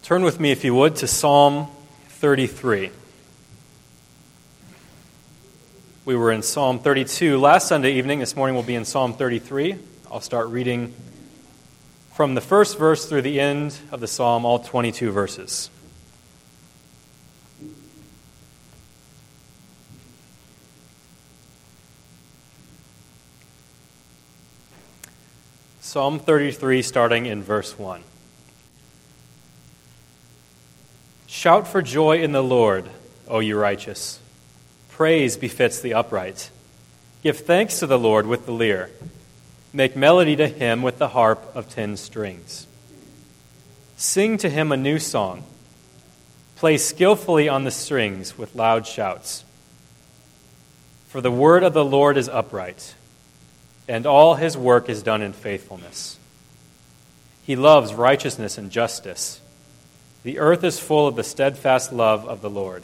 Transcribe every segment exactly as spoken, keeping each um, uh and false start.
Turn with me, if you would, to Psalm thirty-three. We were in Psalm thirty-two last Sunday evening. This morning we'll be in Psalm thirty-three. I'll start reading from the first verse through the end of the psalm, all twenty-two verses. Psalm thirty-three, starting in verse one. Shout for joy in the Lord, O you righteous. Praise befits the upright. Give thanks to the Lord with the lyre. Make melody to him with the harp of ten strings. Sing to him a new song. Play skillfully on the strings with loud shouts. For the word of the Lord is upright, and all his work is done in faithfulness. He loves righteousness and justice. The earth is full of the steadfast love of the Lord.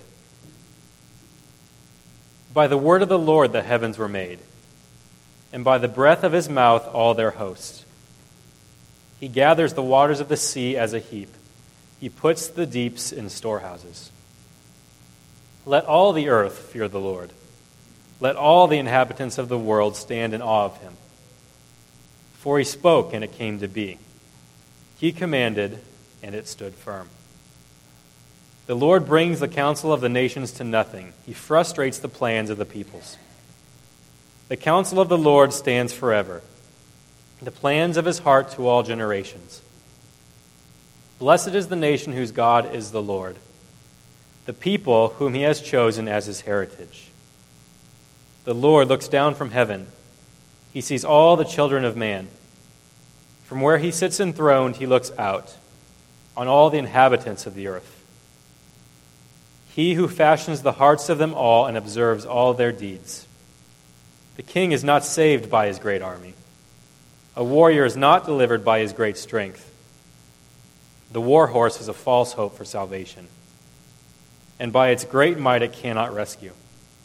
By the word of the Lord the heavens were made, and by the breath of his mouth all their host. He gathers the waters of the sea as a heap. He puts the deeps in storehouses. Let all the earth fear the Lord. Let all the inhabitants of the world stand in awe of him. For he spoke, and it came to be. He commanded, and it stood firm. The Lord brings the counsel of the nations to nothing. He frustrates the plans of the peoples. The counsel of the Lord stands forever, the plans of his heart to all generations. Blessed is the nation whose God is the Lord, the people whom he has chosen as his heritage. The Lord looks down from heaven. He sees all the children of man. From where he sits enthroned, he looks out on all the inhabitants of the earth. He who fashions the hearts of them all and observes all their deeds. The king is not saved by his great army. A warrior is not delivered by his great strength. The war horse is a false hope for salvation, and by its great might it cannot rescue.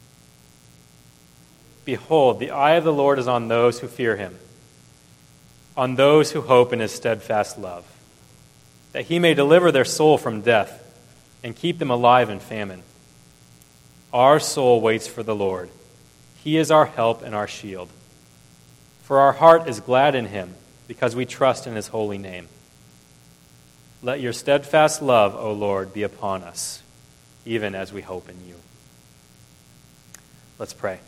Behold, the eye of the Lord is on those who fear him, on those who hope in his steadfast love, that he may deliver their soul from death and keep them alive in famine. Our soul waits for the Lord. He is our help and our shield. For our heart is glad in him, because we trust in his holy name. Let your steadfast love, O Lord, be upon us, even as we hope in you. Let's pray.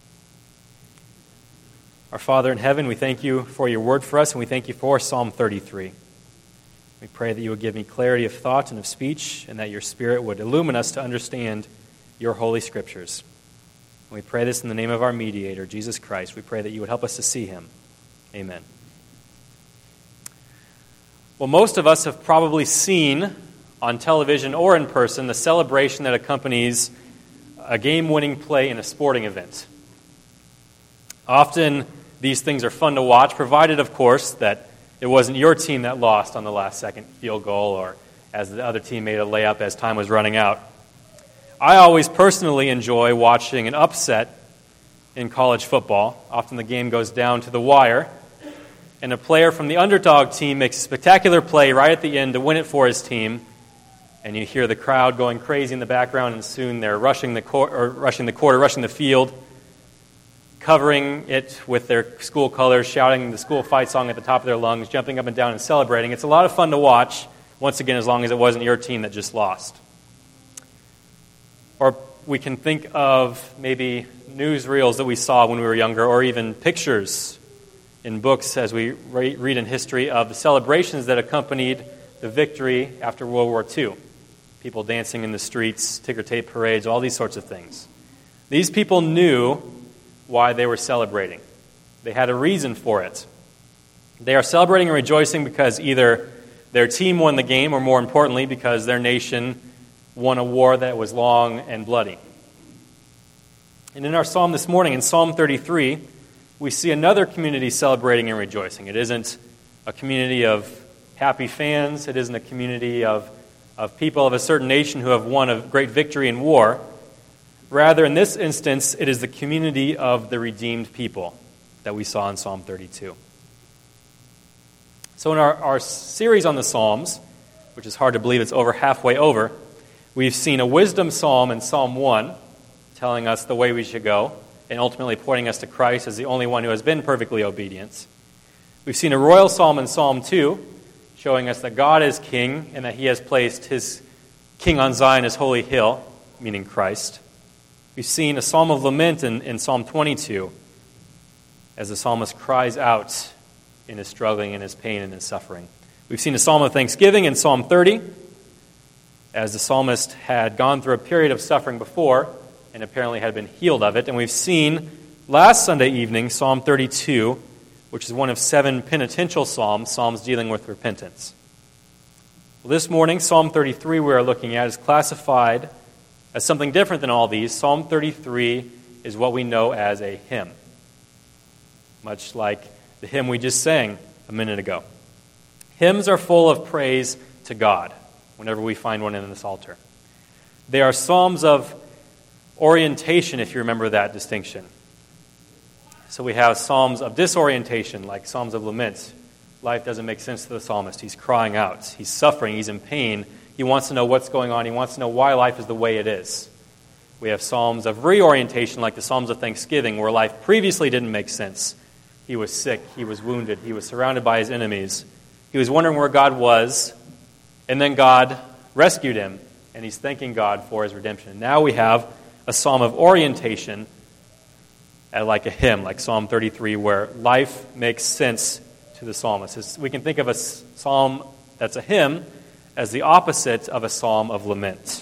Our Father in heaven, we thank you for your word for us, and we thank you for Psalm thirty-three. We pray that you would give me clarity of thought and of speech, and that your Spirit would illumine us to understand your holy scriptures. And we pray this in the name of our mediator, Jesus Christ. We pray that you would help us to see him. Amen. Well, most of us have probably seen on television or in person the celebration that accompanies a game-winning play in a sporting event. Often these things are fun to watch, provided, of course, that it wasn't your team that lost on the last second field goal or as the other team made a layup as time was running out. I always personally enjoy watching an upset in college football. Often the game goes down to the wire, and a player from the underdog team makes a spectacular play right at the end to win it for his team, and you hear the crowd going crazy in the background, and soon they're rushing the court, or rushing the court, or rushing the field, covering it with their school colors, shouting the school fight song at the top of their lungs, jumping up and down and celebrating. It's a lot of fun to watch, once again, as long as it wasn't your team that just lost. Or we can think of maybe newsreels that we saw when we were younger, or even pictures in books as we read in history of the celebrations that accompanied the victory after World War Two. People dancing in the streets, ticker tape parades, all these sorts of things. These people knew why they were celebrating. They had a reason for it. They are celebrating and rejoicing because either their team won the game, or more importantly, because their nation won a war that was long and bloody. And in our psalm this morning, in Psalm thirty-three, we see another community celebrating and rejoicing. It isn't a community of happy fans. It isn't a community of, of people of a certain nation who have won a great victory in war. Rather, in this instance, it is the community of the redeemed people that we saw in Psalm thirty-two. So in our, our series on the Psalms, which is hard to believe it's over halfway over. We've seen a wisdom psalm in Psalm one, telling us the way we should go, and ultimately pointing us to Christ as the only one who has been perfectly obedient. We've seen a royal psalm in Psalm two, showing us that God is king and that he has placed his king on Zion, his holy hill, meaning Christ. We've seen a psalm of lament in, in Psalm twenty-two, as the psalmist cries out in his struggling, in his pain, and his suffering. We've seen a psalm of thanksgiving in Psalm thirty, as the psalmist had gone through a period of suffering before and apparently had been healed of it. And we've seen last Sunday evening Psalm thirty-two, which is one of seven penitential psalms, psalms dealing with repentance. Well, this morning, Psalm thirty-three we are looking at is classified as something different than all these. Psalm thirty-three is what we know as a hymn, much like the hymn we just sang a minute ago. Hymns are full of praise to God whenever we find one in this altar. They are psalms of orientation, if you remember that distinction. So we have psalms of disorientation, like psalms of lament. Life doesn't make sense to the psalmist. He's crying out. He's suffering. He's in pain. He wants to know what's going on. He wants to know why life is the way it is. We have psalms of reorientation, like the psalms of thanksgiving, where life previously didn't make sense. He was sick. He was wounded. He was surrounded by his enemies. He was wondering where God was, and then God rescued him, and he's thanking God for his redemption. Now we have a psalm of orientation, like a hymn, like Psalm thirty-three, where life makes sense to the psalmist. We can think of a psalm that's a hymn as the opposite of a psalm of lament.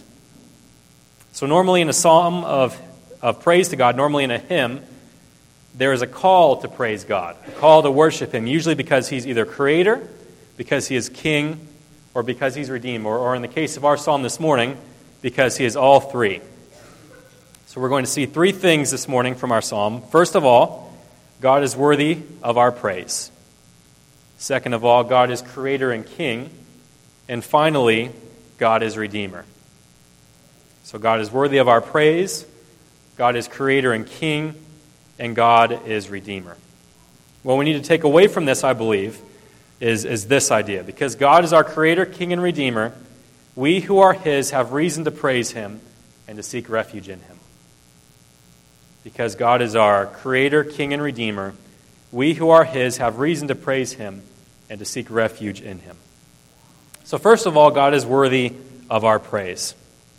So normally in a psalm of, of praise to God, normally in a hymn, there is a call to praise God, a call to worship him, usually because he's either creator, because he is king, or because he's redeemer, or, or in the case of our psalm this morning, because he is all three. So we're going to see three things this morning from our psalm. First of all, God is worthy of our praise. Second of all, God is creator and king. And finally, God is redeemer. So God is worthy of our praise, God is creator and king, and God is redeemer. What we need to take away from this, I believe, is, is this idea. Because God is our creator, king, and redeemer, we who are his have reason to praise him and to seek refuge in him. Because God is our creator, king, and redeemer, we who are his have reason to praise him and to seek refuge in him. So first of all, God is worthy of our praise.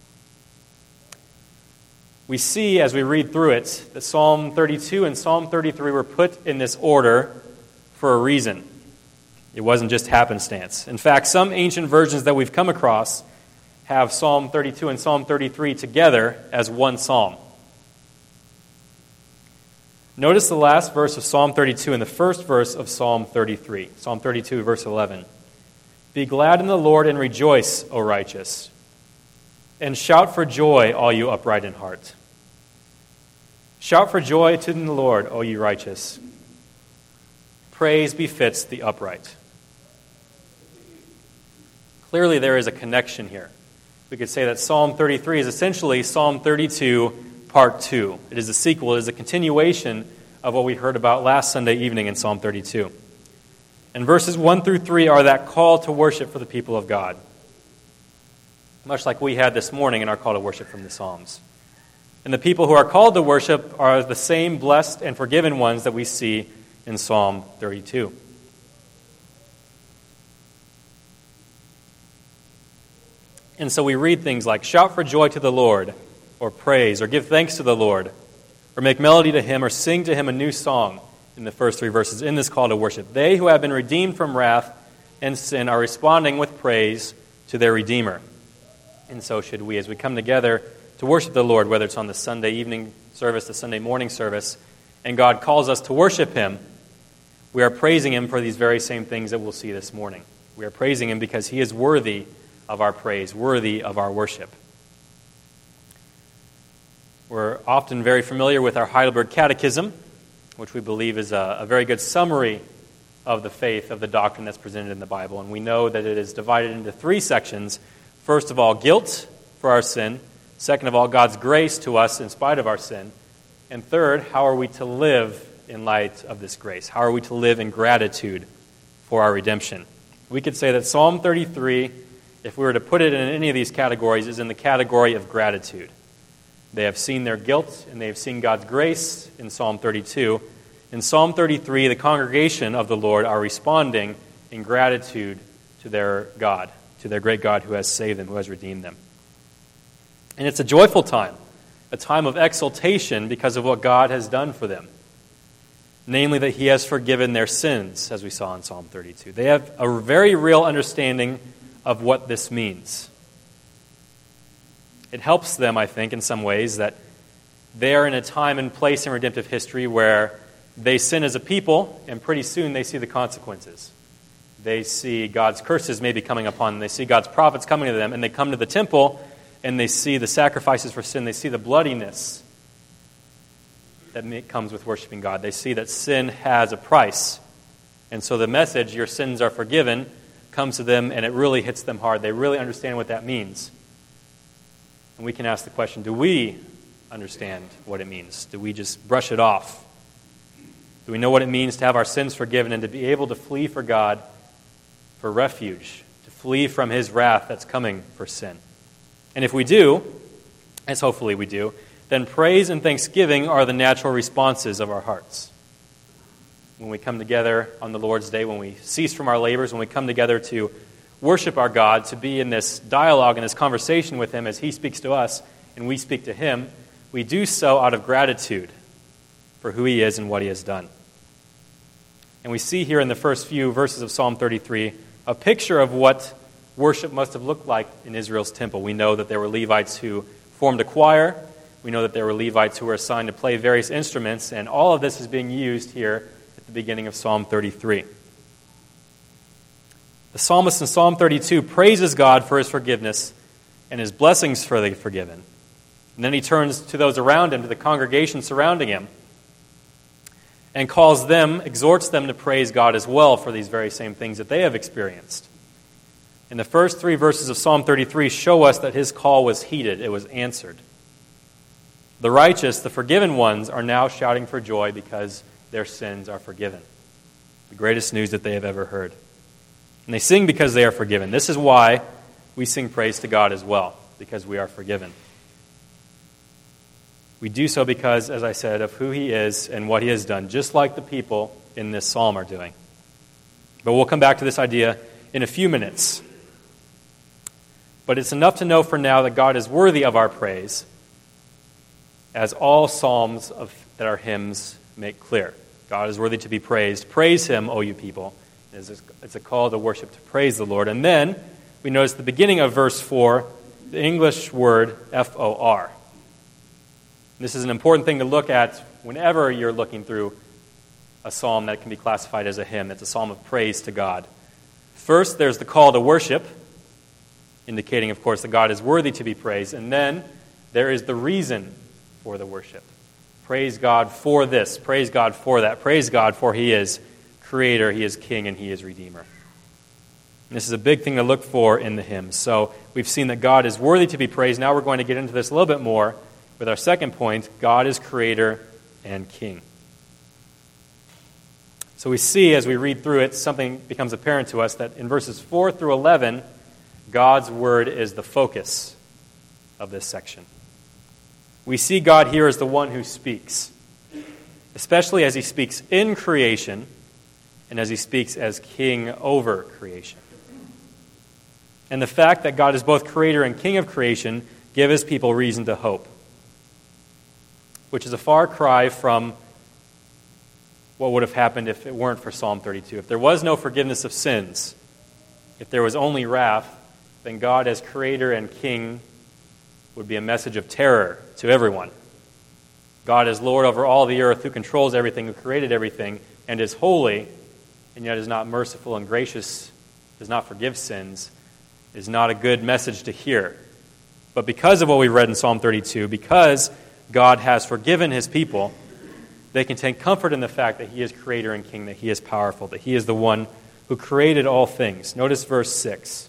We see as we read through it that Psalm thirty-two and Psalm thirty-three were put in this order for a reason. It wasn't just happenstance. In fact, some ancient versions that we've come across have Psalm thirty-two and Psalm thirty-three together as one psalm. Notice the last verse of Psalm thirty-two and the first verse of Psalm thirty-three. Psalm thirty-two, verse eleven. Be glad in the Lord and rejoice, O righteous, and shout for joy, all you upright in heart. Shout for joy to the Lord, O you righteous. Praise befits the upright. Clearly there is a connection here. We could say that Psalm thirty-three is essentially Psalm thirty-two Part two. It is a sequel. It is a continuation of what we heard about last Sunday evening in Psalm thirty-two. And verses one through three are that call to worship for the people of God, much like we had this morning in our call to worship from the Psalms. And the people who are called to worship are the same blessed and forgiven ones that we see in Psalm thirty-two. And so we read things like, shout for joy to the Lord, or praise, or give thanks to the Lord, or make melody to him, or sing to him a new song in the first three verses in this call to worship. They who have been redeemed from wrath and sin are responding with praise to their Redeemer. And so should we, as we come together to worship the Lord, whether it's on the Sunday evening service, the Sunday morning service, and God calls us to worship him, we are praising him for these very same things that we'll see this morning. We are praising him because he is worthy of our praise, worthy of our worship. We're often very familiar with our Heidelberg Catechism, which we believe is a, a very good summary of the faith, of the doctrine that's presented in the Bible. And we know that it is divided into three sections. First of all, guilt for our sin. Second of all, God's grace to us in spite of our sin. And third, how are we to live in light of this grace? How are we to live in gratitude for our redemption? We could say that Psalm thirty-three if we were to put it in any of these categories, is in the category of gratitude. They have seen their guilt, and they have seen God's grace in Psalm thirty-two. In Psalm thirty-three, the congregation of the Lord are responding in gratitude to their God, to their great God who has saved them, who has redeemed them. And it's a joyful time, a time of exultation because of what God has done for them. Namely, that he has forgiven their sins, as we saw in Psalm thirty-two. They have a very real understanding of what this means. It helps them, I think, in some ways, that they are in a time and place in redemptive history where they sin as a people, and pretty soon they see the consequences. They see God's curses maybe coming upon them. They see God's prophets coming to them, and they come to the temple, and they see the sacrifices for sin. They see the bloodiness that comes with worshiping God. They see that sin has a price. And so the message, your sins are forgiven, comes to them, and it really hits them hard. They really understand what that means. And we can ask the question, do we understand what it means? Do we just brush it off? Do we know what it means to have our sins forgiven and to be able to flee for God for refuge, to flee from his wrath that's coming for sin? And if we do, as hopefully we do, then praise and thanksgiving are the natural responses of our hearts. When we come together on the Lord's Day, when we cease from our labors, when we come together to worship our God, to be in this dialogue and this conversation with him as he speaks to us and we speak to him, we do so out of gratitude for who he is and what he has done. And we see here in the first few verses of Psalm thirty-three a picture of what worship must have looked like in Israel's temple. We know that there were Levites who formed a choir. We know that there were Levites who were assigned to play various instruments, and all of this is being used here at the beginning of Psalm thirty-three. The psalmist in Psalm thirty-two praises God for his forgiveness and his blessings for the forgiven. And then he turns to those around him, to the congregation surrounding him, and calls them, exhorts them to praise God as well for these very same things that they have experienced. And the first three verses of Psalm thirty-three show us that his call was heeded, it was answered. The righteous, the forgiven ones, are now shouting for joy because their sins are forgiven. The greatest news that they have ever heard. And they sing because they are forgiven. This is why we sing praise to God as well, because we are forgiven. We do so because, as I said, of who he is and what he has done, just like the people in this psalm are doing. But we'll come back to this idea in a few minutes. But it's enough to know for now that God is worthy of our praise, as all psalms of, that are hymns make clear. God is worthy to be praised. Praise him, O you people. It's a call to worship, to praise the Lord. And then we notice the beginning of verse four, the English word F O R. This is an important thing to look at whenever you're looking through a psalm that can be classified as a hymn. It's a psalm of praise to God. First, there's the call to worship, indicating, of course, that God is worthy to be praised. And then there is the reason for the worship. Praise God for this. Praise God for that. Praise God for he is creator, he is king, and he is redeemer. And this is a big thing to look for in the hymns. So we've seen that God is worthy to be praised. Now we're going to get into this a little bit more with our second point, God is creator and king. So we see as we read through it, something becomes apparent to us that in verses four through eleven, God's word is the focus of this section. We see God here as the one who speaks, especially as he speaks in creation and as he speaks as king over creation. And the fact that God is both creator and king of creation gives his people reason to hope, which is a far cry from what would have happened if it weren't for Psalm thirty-two. If there was no forgiveness of sins, if there was only wrath, then God as creator and king would be a message of terror to everyone. God is Lord over all the earth, who controls everything, who created everything, and is holy, and yet is not merciful and gracious, does not forgive sins, is not a good message to hear. But because of what we read in Psalm thirty-two, because God has forgiven his people, they can take comfort in the fact that he is creator and king, that he is powerful, that he is the one who created all things. Notice verse six.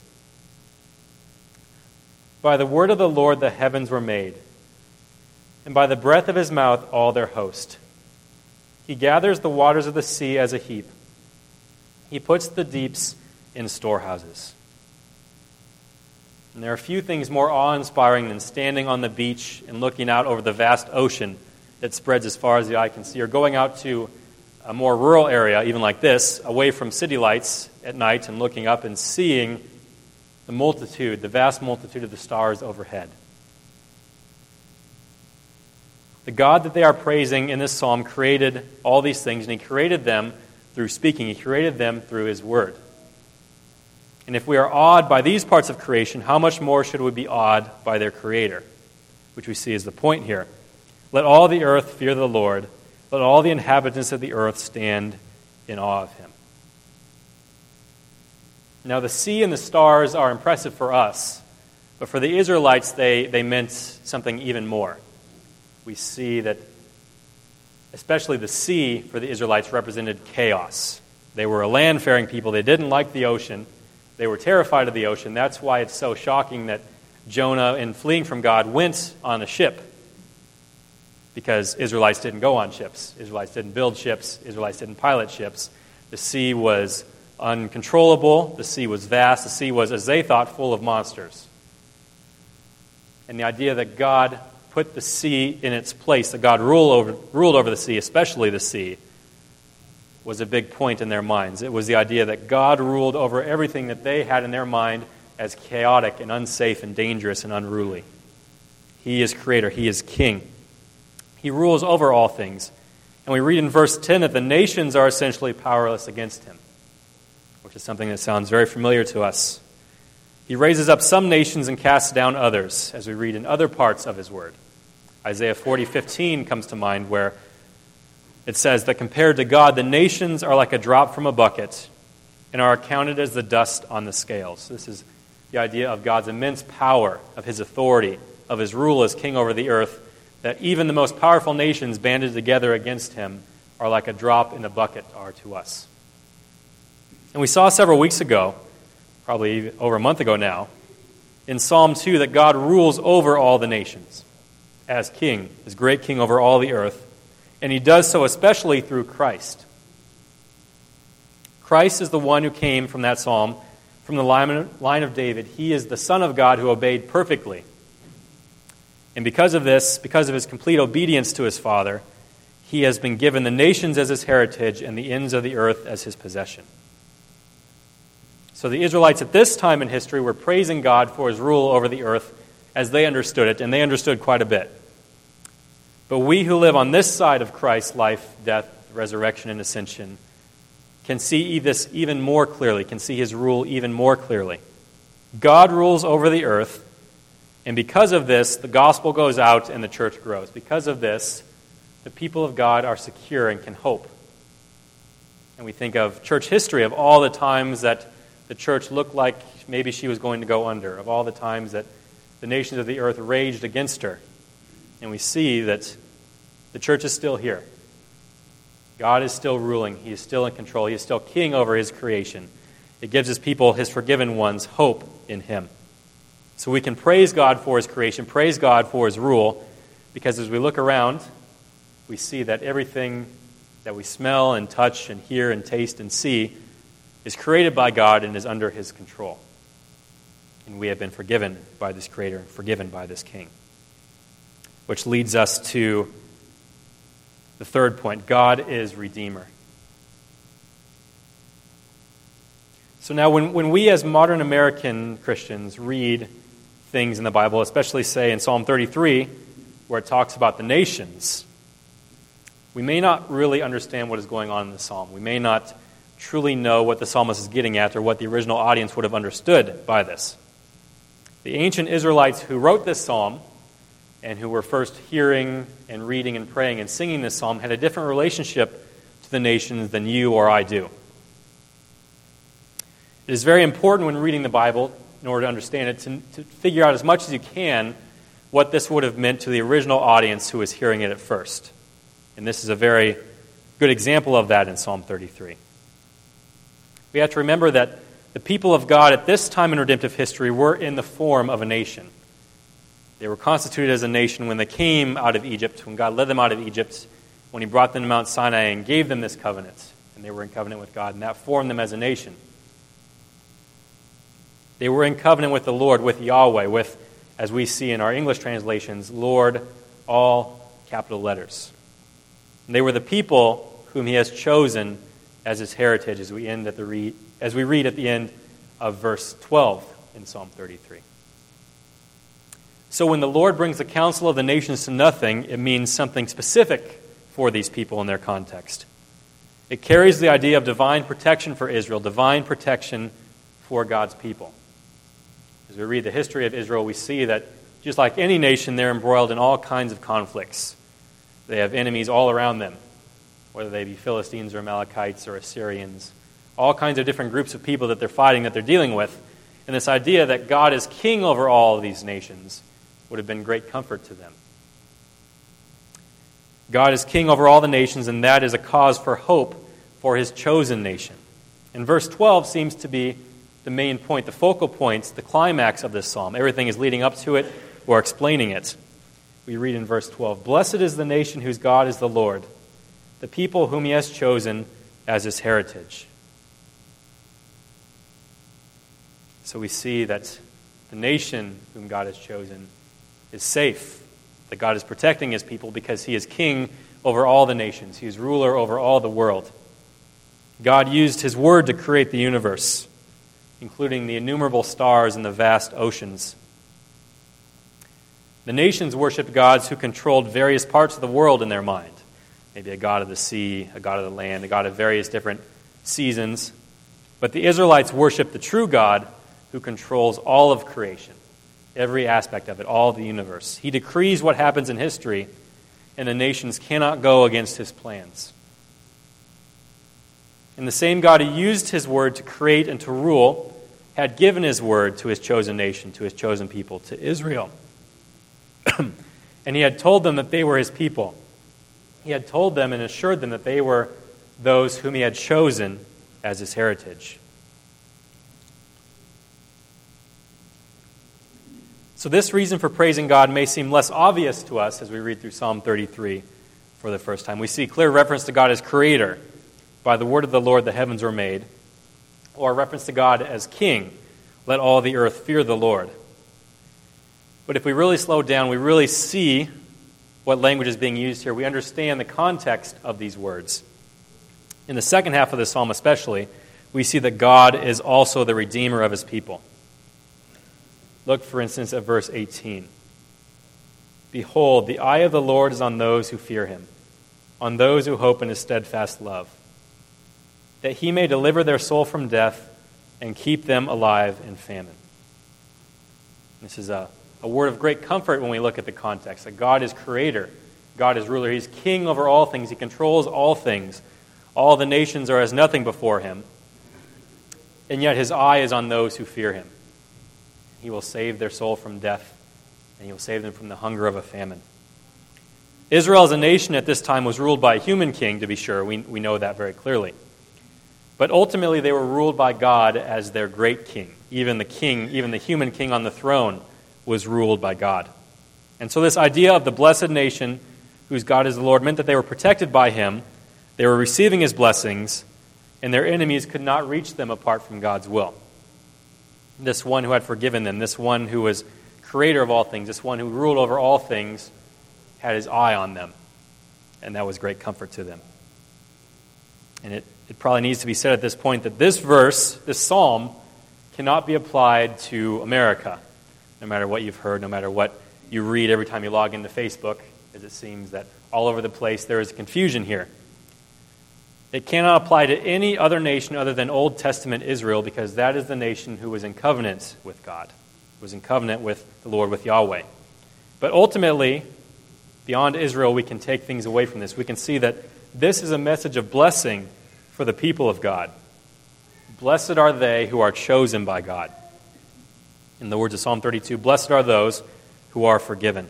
By the word of the Lord the heavens were made, and by the breath of his mouth all their host. He gathers the waters of the sea as a heap. He puts the deeps in storehouses. And there are few things more awe-inspiring than standing on the beach and looking out over the vast ocean that spreads as far as the eye can see, or going out to a more rural area, even like this, away from city lights at night and looking up and seeing the multitude, the vast multitude of the stars overhead. The God that they are praising in this psalm created all these things, and He created them through speaking. He created them through His Word. And if we are awed by these parts of creation, how much more should we be awed by their Creator, which we see is the point here. Let all the earth fear the Lord. Let all the inhabitants of the earth stand in awe of Him. Now, the sea and the stars are impressive for us, but for the Israelites, they, they meant something even more. We see that especially the sea for the Israelites represented chaos. They were a land-faring people. They didn't like the ocean. They were terrified of the ocean. That's why it's so shocking that Jonah, in fleeing from God, went on a ship. Because Israelites didn't go on ships. Israelites didn't build ships. Israelites didn't pilot ships. The sea was uncontrollable. The sea was vast. The sea was, as they thought, full of monsters. And the idea that God put the sea in its place, that God ruled over, ruled over the sea, especially the sea, was a big point in their minds. It was the idea that God ruled over everything that they had in their mind as chaotic and unsafe and dangerous and unruly. He is creator. He is king. He rules over all things. And we read in verse ten that the nations are essentially powerless against Him, which is something that sounds very familiar to us. He raises up some nations and casts down others, as we read in other parts of His Word. Isaiah forty fifteen comes to mind, where it says that compared to God, the nations are like a drop from a bucket and are accounted as the dust on the scales. This is the idea of God's immense power, of His authority, of His rule as king over the earth, that even the most powerful nations banded together against Him are like a drop in the bucket are to us. And we saw several weeks ago, probably over a month ago now, in Psalm two that God rules over all the nations as king, as great king over all the earth. And He does so especially through Christ. Christ is the one who came from that psalm, from the line of David. He is the Son of God who obeyed perfectly. And because of this, because of His complete obedience to His Father, He has been given the nations as His heritage and the ends of the earth as His possession. So the Israelites at this time in history were praising God for His rule over the earth as they understood it, and they understood quite a bit. But we who live on this side of Christ's life, death, resurrection, and ascension can see this even more clearly, can see His rule even more clearly. God rules over the earth, and because of this, the gospel goes out and the church grows. Because of this, the people of God are secure and can hope. And we think of church history, of all the times that the church looked like maybe she was going to go under, of all the times that the nations of the earth raged against her. And we see that the church is still here. God is still ruling. He is still in control. He is still king over His creation. It gives His people, His forgiven ones, hope in Him. So we can praise God for His creation, praise God for His rule, because as we look around, we see that everything that we smell and touch and hear and taste and see is created by God and is under His control. And we have been forgiven by this Creator and forgiven by this King. Which leads us to the third point. God is Redeemer. So now when, when we as modern American Christians read things in the Bible, especially say in Psalm thirty-three, where it talks about the nations, we may not really understand what is going on in the psalm. We may not truly know what the psalmist is getting at or what the original audience would have understood by this. The ancient Israelites who wrote this psalm and who were first hearing and reading and praying and singing this psalm had a different relationship to the nations than you or I do. It is very important when reading the Bible, in order to understand it, to, to figure out as much as you can what this would have meant to the original audience who was hearing it at first. And this is a very good example of that in Psalm thirty-three. We have to remember that the people of God at this time in redemptive history were in the form of a nation. They were constituted as a nation when they came out of Egypt, when God led them out of Egypt, when He brought them to Mount Sinai and gave them this covenant. And they were in covenant with God, and that formed them as a nation. They were in covenant with the Lord, with Yahweh, with, as we see in our English translations, Lord, all capital letters. And they were the people whom he has chosen as his heritage, as we end at the read, as we read at the end of verse twelve in Psalm thirty-three. So when the Lord brings the counsel of the nations to nothing, it means something specific for these people in their context. It carries the idea of divine protection for Israel, divine protection for God's people. As we read the history of Israel, we see that just like any nation, they're embroiled in all kinds of conflicts. They have enemies all around them, whether they be Philistines or Amalekites or Assyrians, all kinds of different groups of people that they're fighting, that they're dealing with. And this idea that God is king over all of these nations would have been great comfort to them. God is king over all the nations, and that is a cause for hope for his chosen nation. And verse twelve seems to be the main point, the focal points, the climax of this psalm. Everything is leading up to it or explaining it. We read in verse twelve, "Blessed is the nation whose God is the Lord, the people whom he has chosen as his heritage." So we see that the nation whom God has chosen is safe, that God is protecting his people because he is king over all the nations. He is ruler over all the world. God used his word to create the universe, including the innumerable stars and the vast oceans. The nations worshipped gods who controlled various parts of the world in their mind. Maybe a god of the sea, a god of the land, a god of various different seasons. But the Israelites worshipped the true God who controls all of creation, every aspect of it, all of the universe. He decrees what happens in history, and the nations cannot go against his plans. And the same God who used his word to create and to rule had given his word to his chosen nation, to his chosen people, to Israel. And he had told them that they were his people. He had told them and assured them that they were those whom he had chosen as his heritage. So this reason for praising God may seem less obvious to us as we read through Psalm thirty-three for the first time. We see clear reference to God as creator. By the word of the Lord the heavens were made. Or reference to God as king. Let all the earth fear the Lord. But if we really slow down, we really see what language is being used here. We understand the context of these words. In the second half of the psalm especially, we see that God is also the redeemer of his people. Look, for instance, at verse eighteen. "Behold, the eye of the Lord is on those who fear him, on those who hope in his steadfast love, that he may deliver their soul from death and keep them alive in famine." This is a, a word of great comfort when we look at the context, that God is creator, God is ruler, he's king over all things, he controls all things. All the nations are as nothing before him, and yet his eye is on those who fear him. He will save their soul from death, and he will save them from the hunger of a famine. Israel as a nation at this time was ruled by a human king, to be sure. We, we know that very clearly. But ultimately they were ruled by God as their great king. Even the king, even the human king on the throne was ruled by God. And so this idea of the blessed nation, whose God is the Lord, meant that they were protected by him, they were receiving his blessings, and their enemies could not reach them apart from God's will. This one who had forgiven them, this one who was creator of all things, this one who ruled over all things, had his eye on them. And that was great comfort to them. And it, it probably needs to be said at this point that this verse, this psalm, cannot be applied to America, no matter what you've heard, no matter what you read every time you log into Facebook, as it seems that all over the place there is confusion here. It cannot apply to any other nation other than Old Testament Israel, because that is the nation who was in covenant with God, was in covenant with the Lord, with Yahweh. But ultimately, beyond Israel, we can take things away from this. We can see that this is a message of blessing for the people of God. Blessed are they who are chosen by God. In the words of Psalm thirty-two, blessed are those who are forgiven.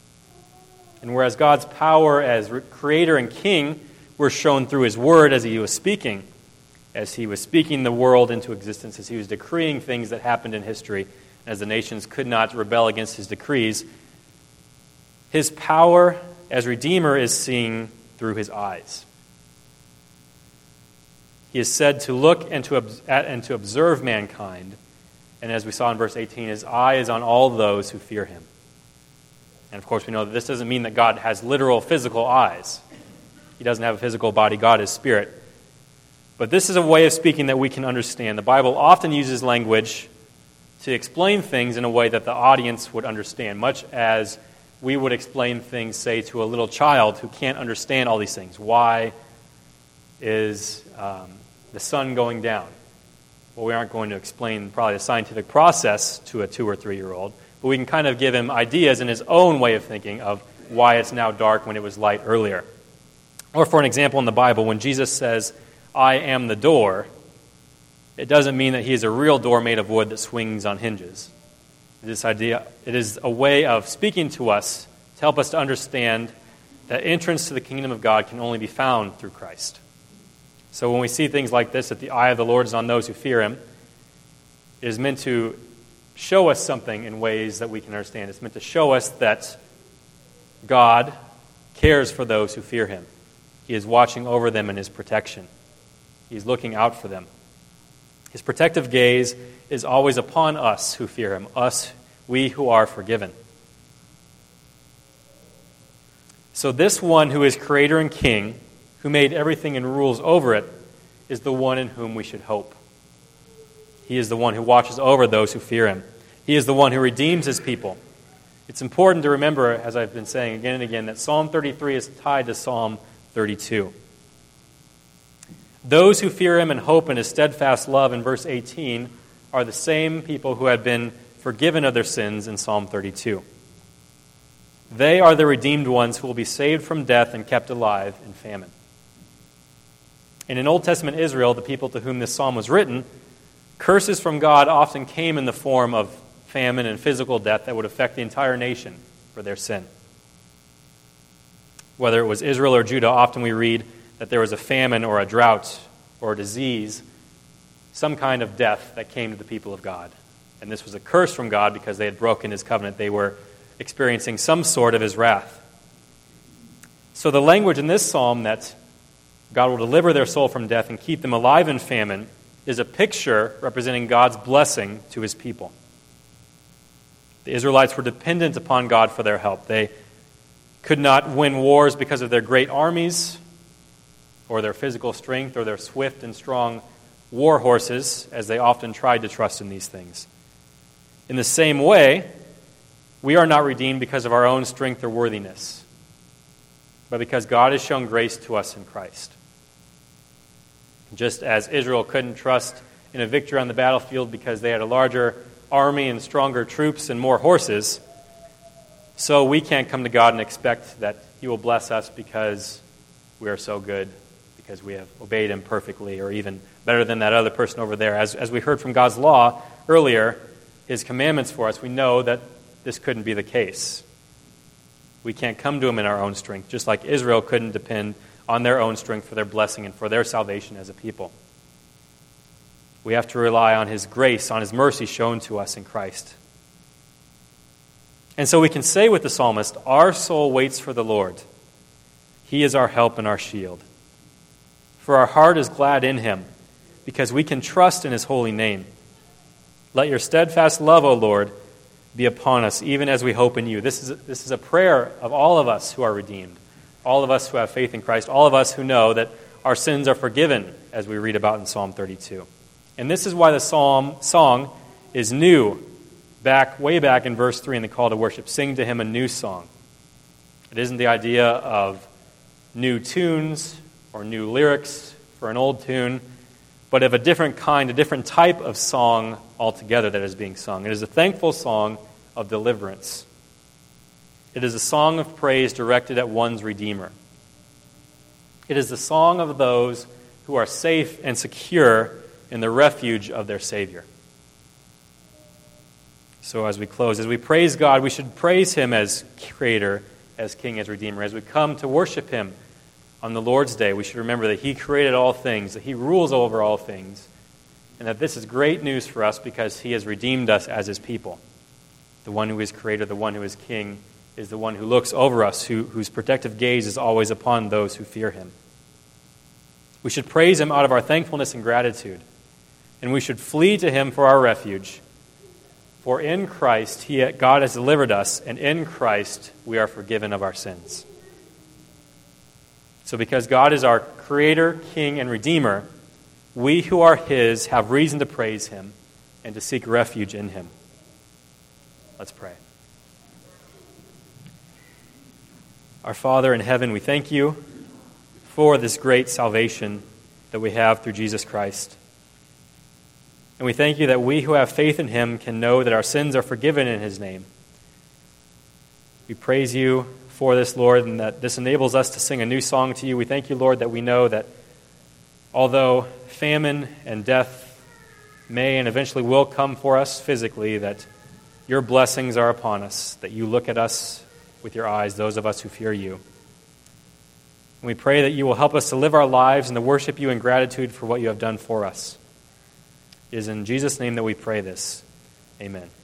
And whereas God's power as creator and king were shown through his word as he was speaking, as he was speaking the world into existence, as he was decreeing things that happened in history, as the nations could not rebel against his decrees, his power as Redeemer is seen through his eyes. He is said to look and to, at and to observe mankind And as we saw in verse eighteen, his eye is on all those who fear him. And of course we know that this doesn't mean that God has literal physical eyes. He doesn't have a physical body. God is spirit. But this is a way of speaking that we can understand. The Bible often uses language to explain things in a way that the audience would understand, much as we would explain things, say, to a little child who can't understand all these things. Why is um, the sun going down? Well, we aren't going to explain probably the scientific process to a two- or three-year-old, but we can kind of give him ideas in his own way of thinking of why it's now dark when it was light earlier. Or for an example in the Bible, when Jesus says, "I am the door," it doesn't mean that he is a real door made of wood that swings on hinges. This idea, it is a way of speaking to us to help us to understand that entrance to the kingdom of God can only be found through Christ. So when we see things like this, that the eye of the Lord is on those who fear him, it is meant to show us something in ways that we can understand. It's meant to show us that God cares for those who fear him. He is watching over them in his protection. He's looking out for them. His protective gaze is always upon us who fear him, us, we who are forgiven. So this one who is creator and king, who made everything and rules over it, is the one in whom we should hope. He is the one who watches over those who fear him. He is the one who redeems his people. It's important to remember, as I've been saying again and again, that Psalm thirty-three is tied to Psalm thirty-two. Those who fear him and hope in his steadfast love in verse eighteen are the same people who had been forgiven of their sins in Psalm thirty-two. They are the redeemed ones who will be saved from death and kept alive in famine. And in Old Testament Israel, the people to whom this psalm was written, curses from God often came in the form of famine and physical death that would affect the entire nation for their sin. Whether it was Israel or Judah, often we read that there was a famine or a drought or a disease, some kind of death that came to the people of God. And this was a curse from God because they had broken his covenant. They were experiencing some sort of his wrath. So the language in this psalm that God will deliver their soul from death and keep them alive in famine is a picture representing God's blessing to his people. The Israelites were dependent upon God for their help. They could not win wars because of their great armies or their physical strength or their swift and strong war horses, as they often tried to trust in these things. In the same way, we are not redeemed because of our own strength or worthiness, but because God has shown grace to us in Christ. Just as Israel couldn't trust in a victory on the battlefield because they had a larger army and stronger troops and more horses, so we can't come to God and expect that he will bless us because we are so good, because we have obeyed him perfectly, or even better than that other person over there. As, as we heard from God's law earlier, his commandments for us, we know that this couldn't be the case. We can't come to him in our own strength, just like Israel couldn't depend on their own strength for their blessing and for their salvation as a people. We have to rely on his grace, on his mercy shown to us in Christ. And so we can say with the psalmist, our soul waits for the Lord. He is our help and our shield. For our heart is glad in him, because we can trust in his holy name. Let your steadfast love, O Lord, be upon us, even as we hope in you. This is a, this is a prayer of all of us who are redeemed, all of us who have faith in Christ, all of us who know that our sins are forgiven, as we read about in Psalm thirty-two. And this is why the psalm song is new, back way back in verse three in the call to worship. Sing to him a new song. It isn't the idea of new tunes or new lyrics for an old tune, but of a different kind, a different type of song altogether that is being sung. It is a thankful song of deliverance. It is a song of praise directed at one's Redeemer. It is the song of those who are safe and secure in the refuge of their Savior. So as we close, as we praise God, we should praise him as Creator, as King, as Redeemer. As we come to worship him on the Lord's Day, we should remember that he created all things, that he rules over all things, and that this is great news for us because he has redeemed us as his people. The one who is Creator, the one who is King, is the one who looks over us, who, whose protective gaze is always upon those who fear him. We should praise him out of our thankfulness and gratitude, and we should flee to him for our refuge For in Christ he, God has delivered us, and in Christ we are forgiven of our sins. So because God is our Creator, King, and Redeemer, we who are his have reason to praise him and to seek refuge in him. Let's pray. Our Father in heaven, we thank you for this great salvation that we have through Jesus Christ. And we thank you that we who have faith in him can know that our sins are forgiven in his name. We praise you for this, Lord, and that this enables us to sing a new song to you. We thank you, Lord, that we know that although famine and death may and eventually will come for us physically, that your blessings are upon us, that you look at us with your eyes, those of us who fear you. And we pray that you will help us to live our lives and to worship you in gratitude for what you have done for us. It is in Jesus' name that we pray this. Amen.